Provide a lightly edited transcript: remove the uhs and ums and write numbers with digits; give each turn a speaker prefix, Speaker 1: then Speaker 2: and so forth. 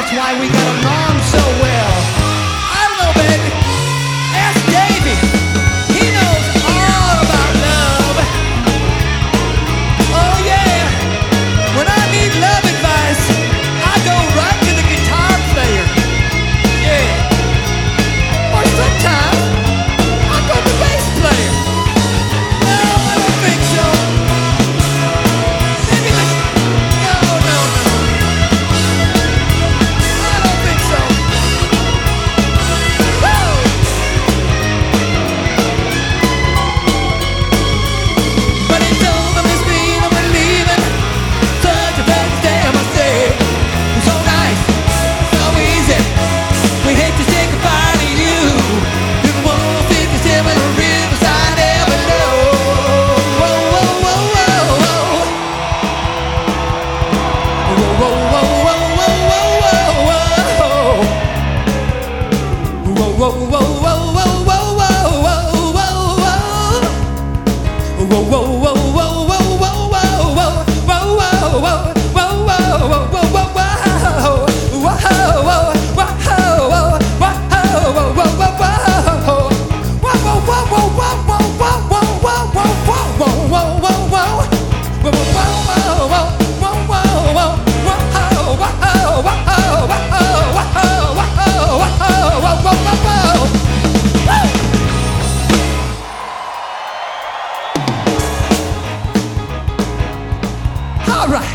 Speaker 1: that's why we got along so well. I don't know, baby. Ask Davey. He knows all about love. Oh yeah. When I need love advice, I go right to the guitar player. Yeah. Or sometimes I go to the bass player. No, I don't think so. Maybe the no. I don't think so. Woo! But he told them it's me and we're leaving. Such a bad day, I must say. So nice, so easy. We hate to say goodbye to you. You can 157 Riverside Avenue. Whoa, whoa, whoa, whoa, whoa. Whoa, whoa, whoa, whoa, whoa, whoa, whoa. Whoa, whoa, whoa, whoa, whoa, whoa, whoa, whoa, whoa. Whoa, whoa, whoa, whoa, whoa, whoa, whoa, whoa, whoa, whoa, all right.